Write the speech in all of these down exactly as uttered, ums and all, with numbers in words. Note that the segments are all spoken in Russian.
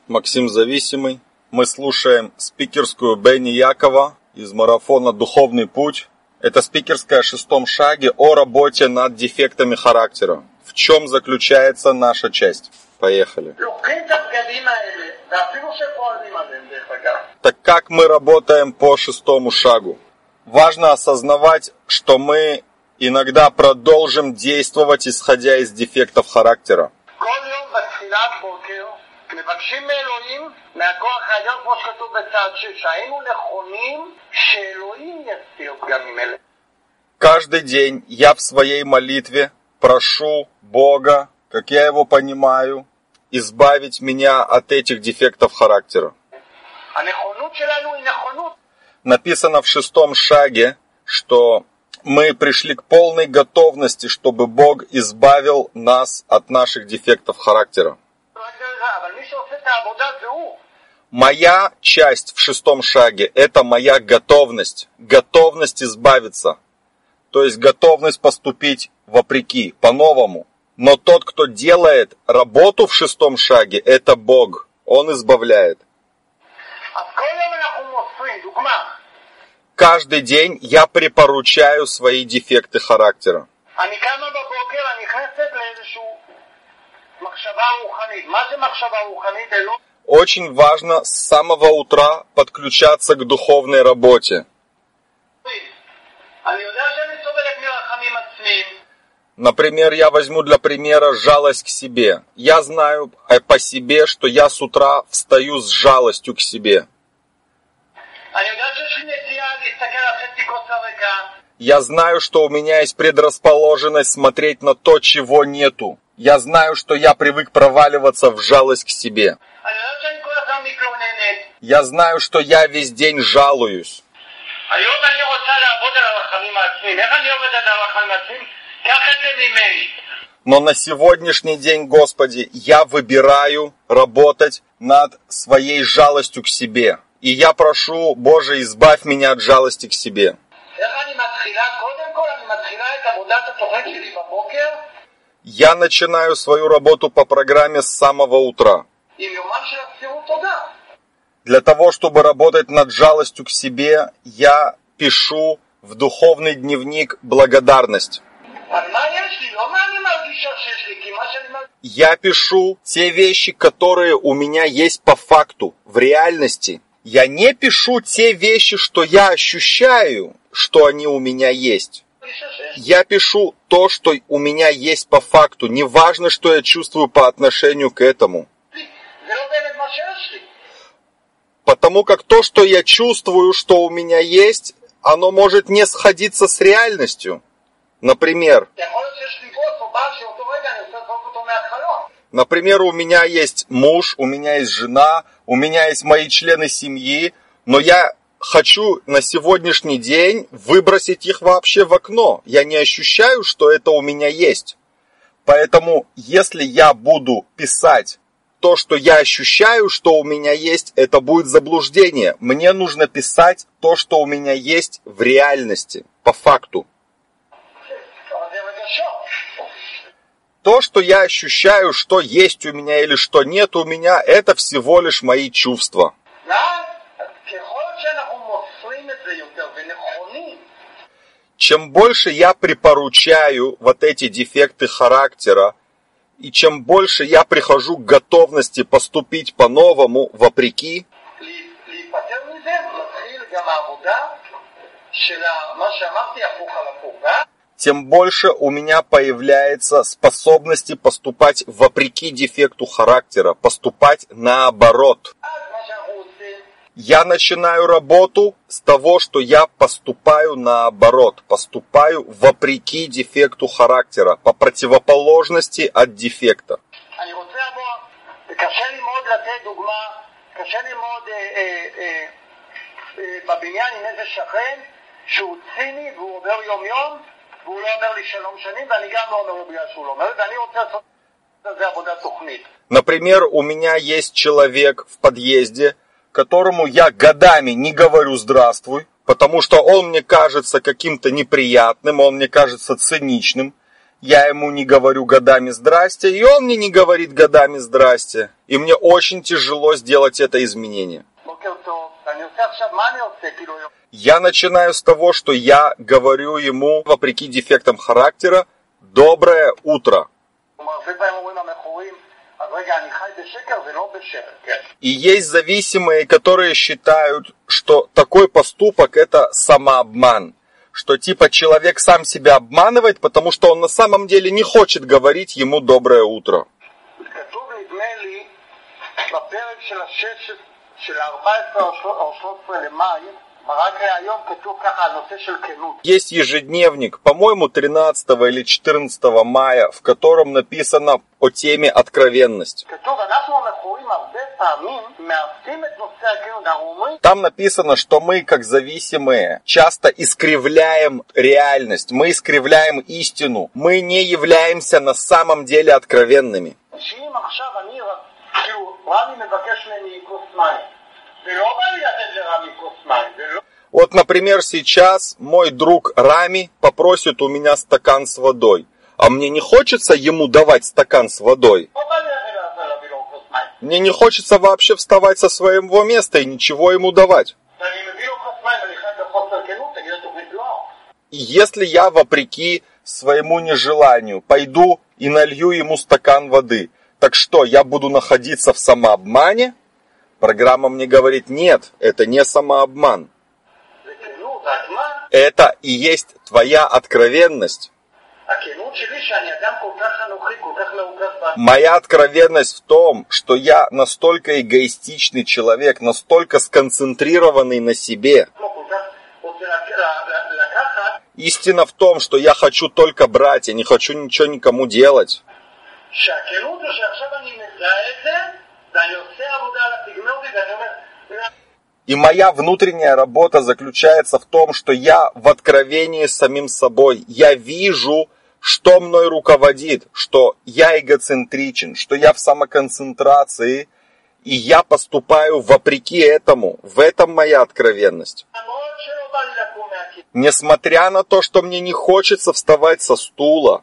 Максим Зависимый. Мы слушаем спикерскую Бенни Якова из марафона «Духовный путь». Это спикерская о шестом шаге о работе над дефектами характера. В чем заключается наша часть? Поехали. Так как мы работаем по шестому шагу? Важно осознавать, что мы иногда продолжим действовать, исходя из дефектов характера. Каждый день я в своей молитве прошу Бога, как я его понимаю, избавить меня от этих дефектов характера. Написано в шестом шаге, что мы пришли к полной готовности, чтобы Бог избавил нас от наших дефектов характера. Моя часть в шестом шаге – это моя готовность, готовность избавиться, то есть готовность поступить вопреки, по-новому. Но тот, кто делает работу в шестом шаге, это Бог, Он избавляет. Каждый день я препоручаю свои дефекты характера. Очень важно с самого утра подключаться к духовной работе. Например, я возьму для примера жалость к себе. Я знаю по себе, что я с утра встаю с жалостью к себе. Я знаю, что у меня есть предрасположенность смотреть на то, чего нету. Я знаю, что я привык проваливаться в жалость к себе. Я знаю, что я весь день жалуюсь. Но на сегодняшний день, Господи, я выбираю работать над своей жалостью к себе. И я прошу, Боже, избавь меня от жалости к себе. Я начинаю свою работу по программе с самого утра. Для того, чтобы работать над жалостью к себе, я пишу в духовный дневник благодарность. Я пишу те вещи, которые у меня есть по факту, в реальности. Я не пишу те вещи, что я ощущаю, что они у меня есть. Я пишу то, что у меня есть по факту. Не важно, что я чувствую по отношению к этому. Потому как то, что я чувствую, что у меня есть, оно может не сходиться с реальностью. Например, например, у меня есть муж, у меня есть жена, у меня есть мои члены семьи, но я хочу на сегодняшний день выбросить их вообще в окно. Я не ощущаю, что это у меня есть. Поэтому, если я буду писать то, что я ощущаю, что у меня есть, это будет заблуждение. Мне нужно писать то, что у меня есть в реальности, по факту. То, что я ощущаю, что есть у меня или что нет у меня, это всего лишь мои чувства. Чем больше я препоручаю вот эти дефекты характера, и чем больше я прихожу к готовности поступить по-новому, вопреки, тем больше у меня появляется способности поступать вопреки дефекту характера, поступать наоборот. Я начинаю работу с того, что я поступаю наоборот, поступаю вопреки дефекту характера, по противоположности от дефекта. Например, у меня есть человек в подъезде, которому я годами не говорю «здравствуй», потому что он мне кажется каким-то неприятным, он мне кажется циничным. Я ему не говорю годами «здрасте», и он мне не говорит годами «здрасте». И мне очень тяжело сделать это изменение. Я начинаю с того, что я говорю ему, вопреки дефектам характера, «доброе утро». И есть зависимые, которые считают, что такой поступок – это самообман. Что типа человек сам себя обманывает, потому что он на самом деле не хочет говорить ему «доброе утро». Есть ежедневник, по-моему, тринадцатого или четырнадцатого мая, в котором написано о теме откровенность. Там написано, что мы, как зависимые, часто искривляем реальность, мы искривляем истину, мы не являемся на самом деле откровенными. Вот, например, сейчас мой друг Рами попросит у меня стакан с водой, а мне не хочется ему давать стакан с водой. Мне не хочется вообще вставать со своего места и ничего ему давать. И если я, вопреки своему нежеланию, пойду и налью ему стакан воды, так что, я буду находиться в самообмане? Программа мне говорит, нет, это не самообман. Это и есть твоя откровенность. Моя откровенность в том, что я настолько эгоистичный человек, настолько сконцентрированный на себе. Истина в том, что я хочу только брать, я не хочу ничего никому делать. И моя внутренняя работа заключается в том, что я в откровении с самим собой. Я вижу, что мной руководит, что я эгоцентричен, что я в самоконцентрации, и я поступаю вопреки этому. В этом моя откровенность. Несмотря на то, что мне не хочется вставать со стула,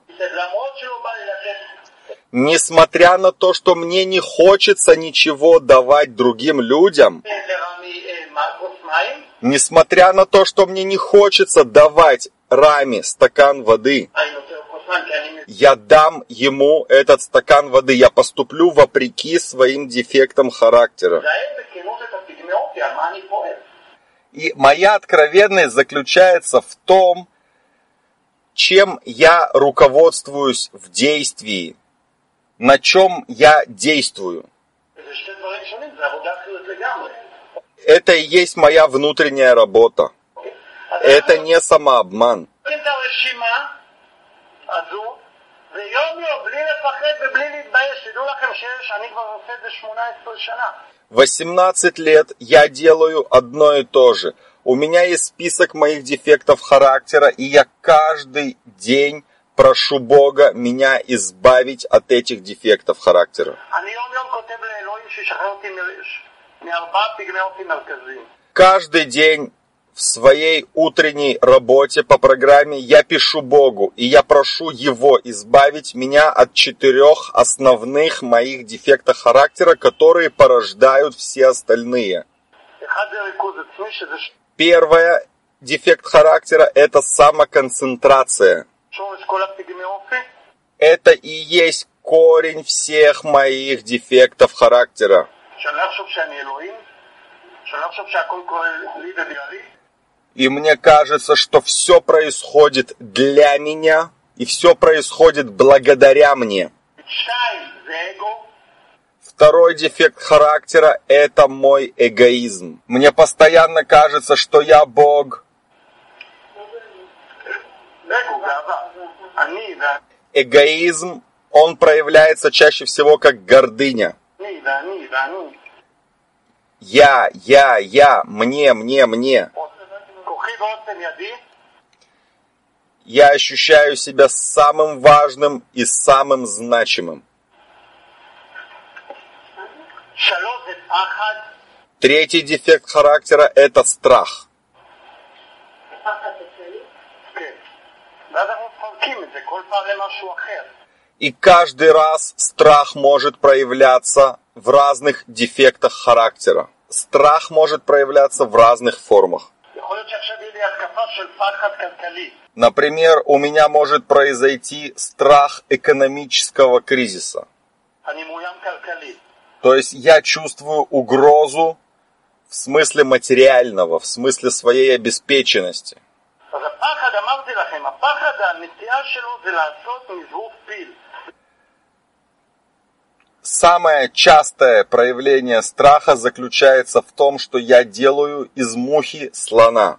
несмотря на то, что мне не хочется ничего давать другим людям, несмотря на то, что мне не хочется давать Раме стакан воды, я дам ему этот стакан воды, я поступлю вопреки своим дефектам характера. И моя откровенность заключается в том, чем я руководствуюсь в действии, на чем я действую. Это и есть моя внутренняя работа. Это не самообман. восемнадцать лет я делаю одно и то же. У меня есть список моих дефектов характера, и я каждый день прошу Бога меня избавить от этих дефектов характера. Каждый день в своей утренней работе по программе я пишу Богу, и я прошу Его избавить меня от четырех основных моих дефектов характера, которые порождают все остальные. Первый дефект характера – это самоконцентрация. Это и есть корень всех моих дефектов характера. И мне кажется, что все происходит для меня, и все происходит благодаря мне. Второй дефект характера – это мой эгоизм. Мне постоянно кажется, что я Бог. Эгоизм, он проявляется чаще всего как гордыня. Я, я, я, мне, мне, мне. Я ощущаю себя самым важным и самым значимым. Третий дефект характера – это страх. И каждый раз страх может проявляться в разных дефектах характера. Страх может проявляться в разных формах. Например, у меня может произойти страх экономического кризиса. То есть я чувствую угрозу в смысле материального, в смысле своей обеспеченности. Самое частое проявление страха заключается в том, что я делаю из мухи слона.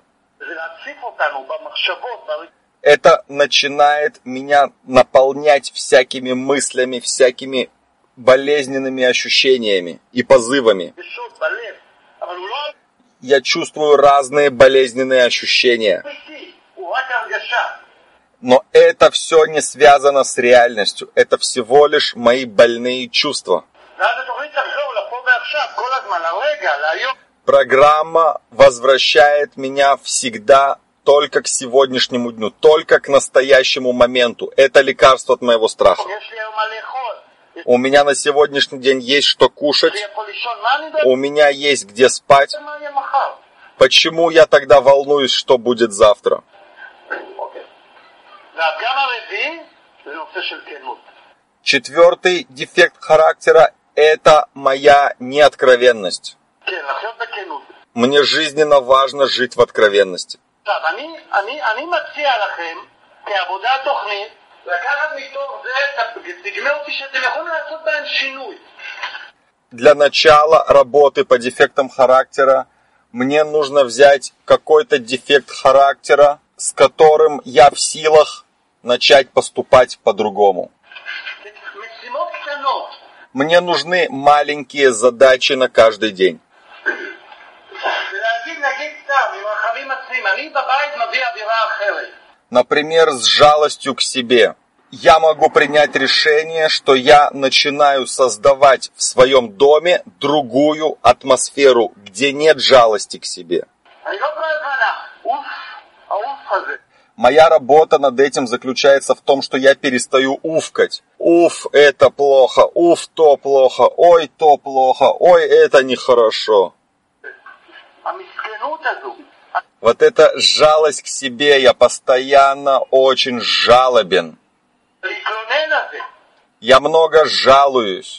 Это начинает меня наполнять всякими мыслями, всякими болезненными ощущениями и позывами. Я чувствую разные болезненные ощущения. Но это все не связано с реальностью. Это всего лишь мои больные чувства. Программа возвращает меня всегда только к сегодняшнему дню, только к настоящему моменту. Это лекарство от моего страха. У меня на сегодняшний день есть что кушать. У меня есть где спать. Почему я тогда волнуюсь, что будет завтра? Четвертый дефект характера – это моя неоткровенность. Мне жизненно важно жить в откровенности. Для начала работы по дефектам характера мне нужно взять какой-то дефект характера, с которым я в силах начать поступать по-другому. Мне нужны маленькие задачи на каждый день. Например, с жалостью к себе. Я могу принять решение, что я начинаю создавать в своем доме другую атмосферу, где нет жалости к себе. Моя работа над этим заключается в том, что я перестаю уфкать. Уф, это плохо, уф, то плохо, ой, то плохо, ой, это нехорошо. Вот эта жалость к себе, я постоянно очень жалобен. Я много жалуюсь.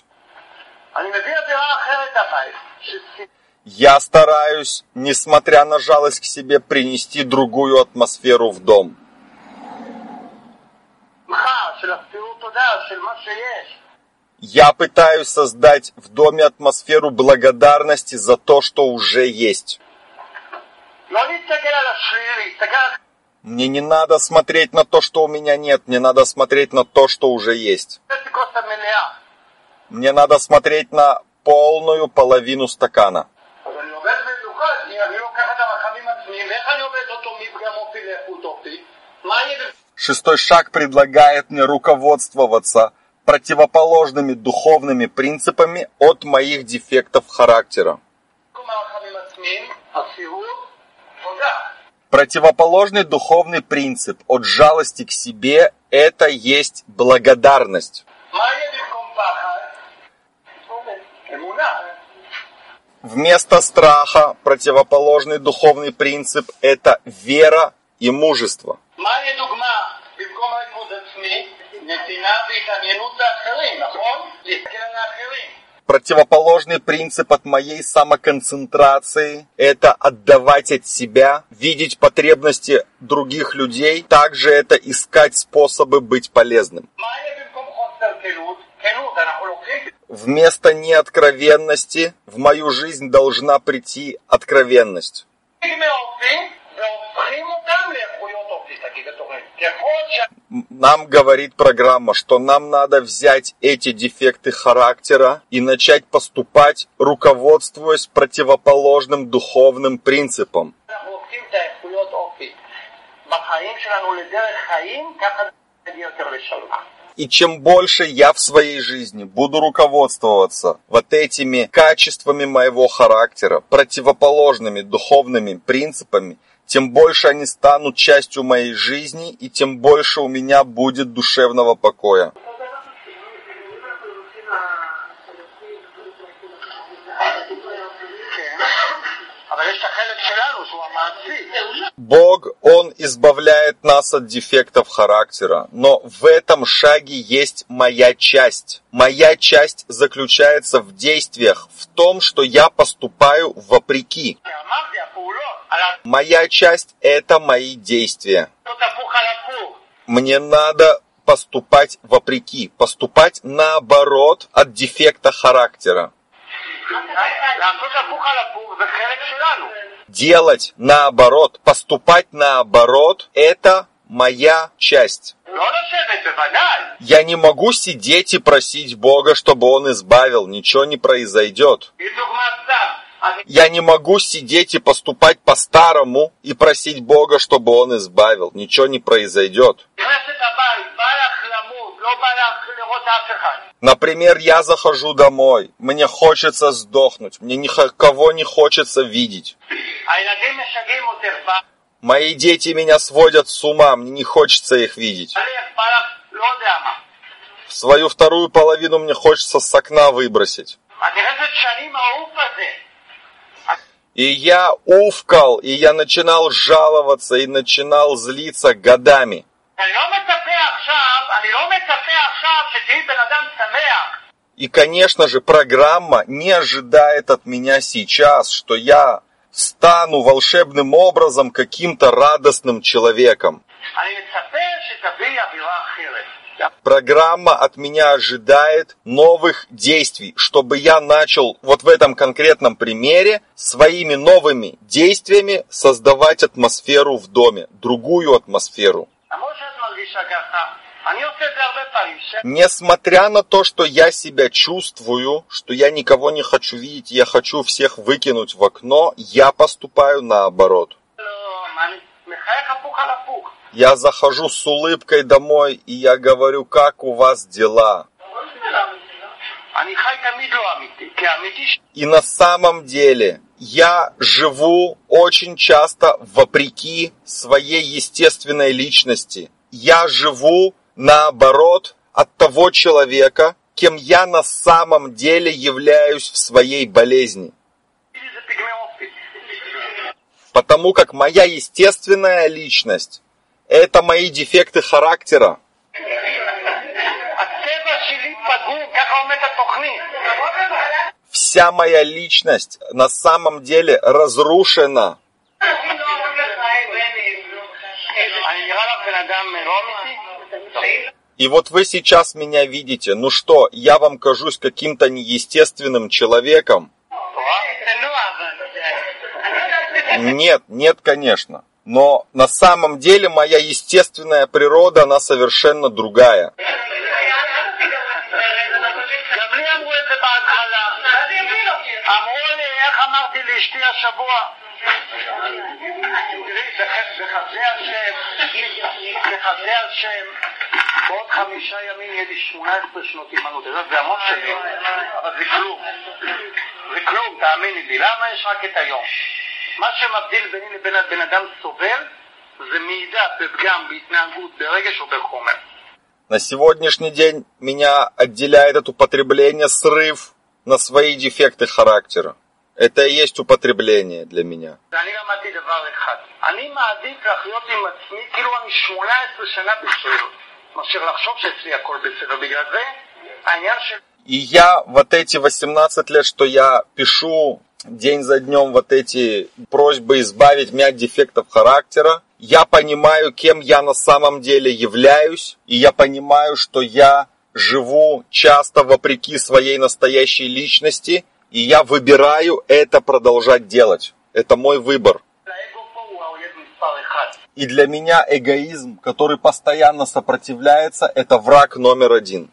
Я стараюсь, несмотря на жалость к себе, принести другую атмосферу в дом. Я пытаюсь создать в доме атмосферу благодарности за то, что уже есть. Мне не надо смотреть на то, что у меня нет, мне надо смотреть на то, что уже есть. Мне надо смотреть на полную половину стакана. Шестой шаг предлагает мне руководствоваться противоположными духовными принципами от моих дефектов характера. Противоположный духовный принцип от жалости к себе – это есть благодарность. Вместо страха противоположный духовный принцип – это вера и мужество. Противоположный принцип от моей самоконцентрации – это отдавать от себя, видеть потребности других людей, также это искать способы быть полезным. Вместо неоткровенности в мою жизнь должна прийти откровенность. Нам говорит программа, что нам надо взять эти дефекты характера и начать поступать, руководствуясь противоположным духовным принципом. И чем больше я в своей жизни буду руководствоваться вот этими качествами моего характера, противоположными духовными принципами, тем больше они станут частью моей жизни, и тем больше у меня будет душевного покоя. Бог, Он избавляет нас от дефектов характера, но в этом шаге есть моя часть. Моя часть заключается в действиях, в том, что я поступаю вопреки. Моя часть – это мои действия. Мне надо поступать вопреки, поступать наоборот от дефекта характера. Делать наоборот, поступать наоборот – это моя часть. Я не могу сидеть и просить Бога, чтобы Он избавил, ничего не произойдет. Я не могу сидеть и поступать по-старому и просить Бога, чтобы Он избавил, ничего не произойдет. Например, я захожу домой, мне хочется сдохнуть, мне никого не хочется видеть. Мои дети меня сводят с ума, мне не хочется их видеть. В свою вторую половину мне хочется с окна выбросить. И я уфкал, и я начинал жаловаться, и начинал злиться годами. И, конечно же, программа не ожидает от меня сейчас, что я стану волшебным образом каким-то радостным человеком. Программа от меня ожидает новых действий, чтобы я начал вот в этом конкретном примере своими новыми действиями создавать атмосферу в доме, другую атмосферу. Несмотря на то, что я себя чувствую, что я никого не хочу видеть, я хочу всех выкинуть в окно, я поступаю наоборот. Я захожу с улыбкой домой, и я говорю, как у вас дела? И на самом деле я живу очень часто вопреки своей естественной личности. Я живу наоборот от того человека, кем я на самом деле являюсь в своей болезни. Потому как моя естественная личность – это мои дефекты характера. Вся моя личность на самом деле разрушена. И вот вы сейчас меня видите. Ну что, я вам кажусь каким-то неестественным человеком? Нет, нет, конечно. Но на самом деле моя естественная природа, она совершенно другая. בעוד חמישה ימים יהיה לי שמונה עשרה שנות אימנות. זה המון שנים, אבל זה כלום. זה כלום, תאמיני לי. למה יש רק את היום? מה שמבדיל ביני לבין בן אדם סובל, זה מידע בפגם, בהתנהגות, ברגש או בחומר. На сегодняшний день меня отделяет от употребления срыв на свои дефекты характера. Это и есть употребление для меня. אני למדתי דבר אחד. אני מעדיף לחיות עם עצמי כאילו אני שמונה עשרה שנה בסדר. מאשר לחשוב שאצלי הכל בסדר. בגלל זה העניין של... И я вот эти восемнадцать лет, что я пишу день за днем вот эти просьбы избавить меня от дефектов характера, я понимаю, кем я на самом деле являюсь, и я понимаю, что я живу часто вопреки своей настоящей личности, и я выбираю это продолжать делать. Это мой выбор. И для меня эгоизм, который постоянно сопротивляется, это враг номер один.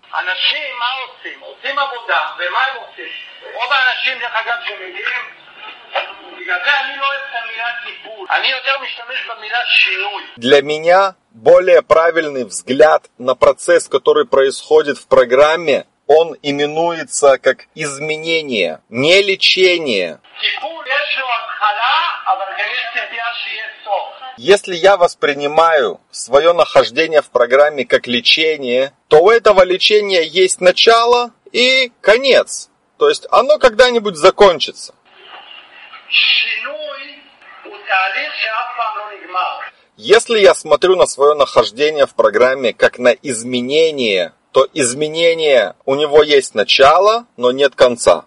Для меня более правильный взгляд на процесс, который происходит в программе, он именуется как изменение, не лечение. Если я воспринимаю свое нахождение в программе как лечение, то у этого лечения есть начало и конец. То есть оно когда-нибудь закончится. Если я смотрю на свое нахождение в программе как на изменение, то изменение у него есть начало, но нет конца.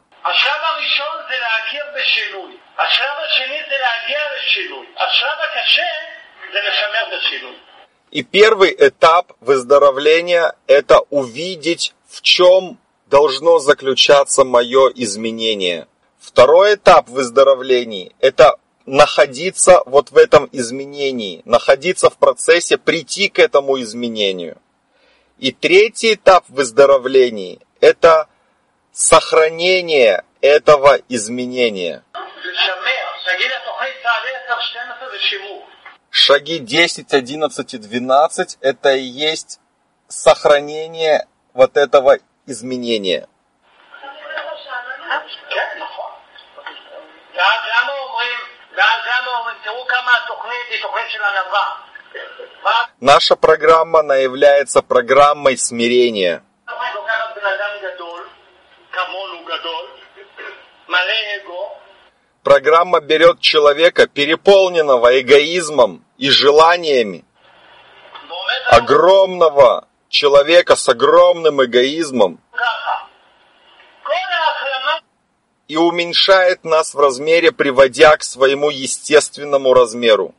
И первый этап выздоровления – это увидеть, в чем должно заключаться мое изменение. Второй этап выздоровления – это находиться вот в этом изменении, находиться в процессе, прийти к этому изменению. И третий этап выздоровления – это сохранение этого изменения. Шаги десять, одиннадцать и двенадцать – это и есть сохранение вот этого изменения. Наша программа, она является программой смирения. Программа берет человека, переполненного эгоизмом и желаниями, огромного человека с огромным эгоизмом, и уменьшает нас в размере, приводя к своему естественному размеру.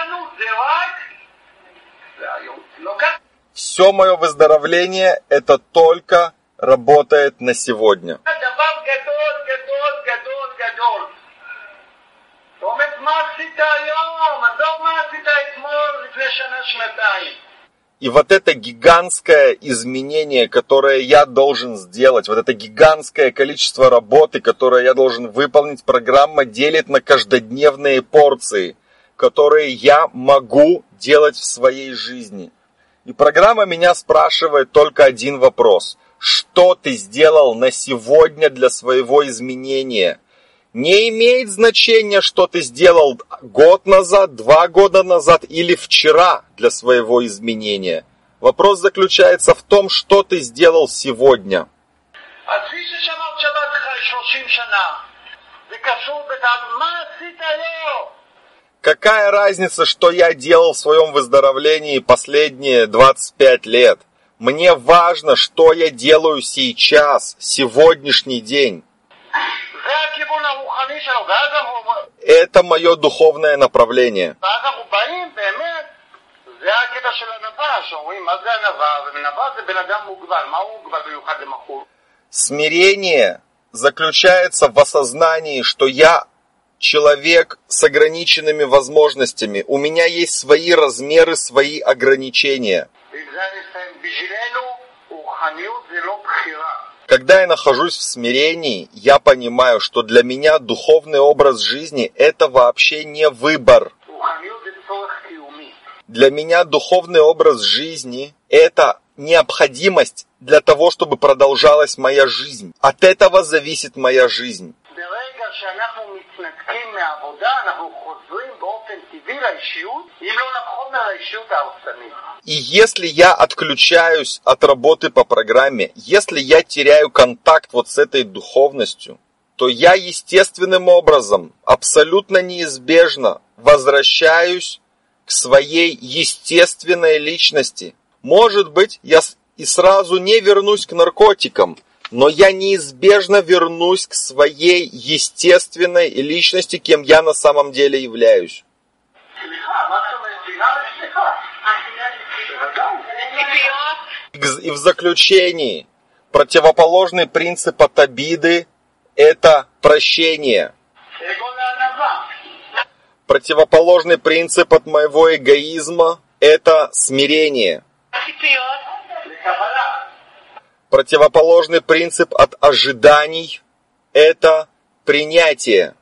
Все мое выздоровление – это только работает на сегодня. И вот это гигантское изменение, которое я должен сделать, вот это гигантское количество работы, которое я должен выполнить, программа делит на каждодневные порции, которые я могу делать в своей жизни. И программа меня спрашивает только один вопрос. Что ты сделал на сегодня для своего изменения? Не имеет значения, что ты сделал год назад, два года назад или вчера для своего изменения. Вопрос заключается в том, что ты сделал сегодня. Какая разница, что я делал в своем выздоровлении последние двадцать пять лет? Мне важно, что я делаю сейчас, сегодняшний день. Это мое духовное направление. Смирение заключается в осознании, что я человек с ограниченными возможностями. У меня есть свои размеры, свои ограничения. Когда я нахожусь в смирении, я понимаю, что для меня духовный образ жизни – это вообще не выбор. Для меня духовный образ жизни – это необходимость для того, чтобы продолжалась моя жизнь. От этого зависит моя жизнь. И если я отключаюсь от работы по программе, если я теряю контакт вот с этой духовностью, то я естественным образом, абсолютно неизбежно возвращаюсь к своей естественной личности. Может быть, я и сразу не вернусь к наркотикам, но я неизбежно вернусь к своей естественной личности, кем я на самом деле являюсь. И в заключении, противоположный принцип от обиды – это прощение. Противоположный принцип от моего эгоизма – это смирение. Противоположный принцип от ожиданий – это принятие.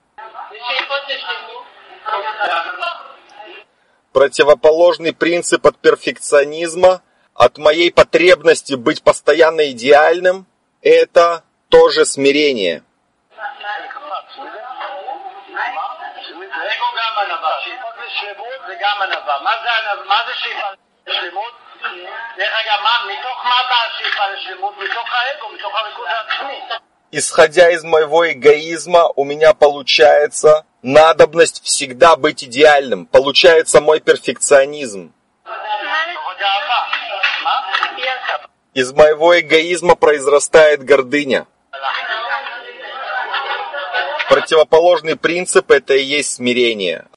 Противоположный принцип от перфекционизма, от моей потребности быть постоянно идеальным – это тоже смирение. אגו גם ענווה, שאיפות לשלמות זה גם ענווה. מה זה ענווה? מה זה שאיפה לשלמות? דרך אגב, מתוך מה באה השאיפה לשלמות? מתוך האגו, מתוך הריכוז העצמי. Исходя из моего эгоизма, у меня получается надобность всегда быть идеальным. Получается мой перфекционизм. Из моего эгоизма произрастает гордыня. Противоположный принцип – это и есть смирение.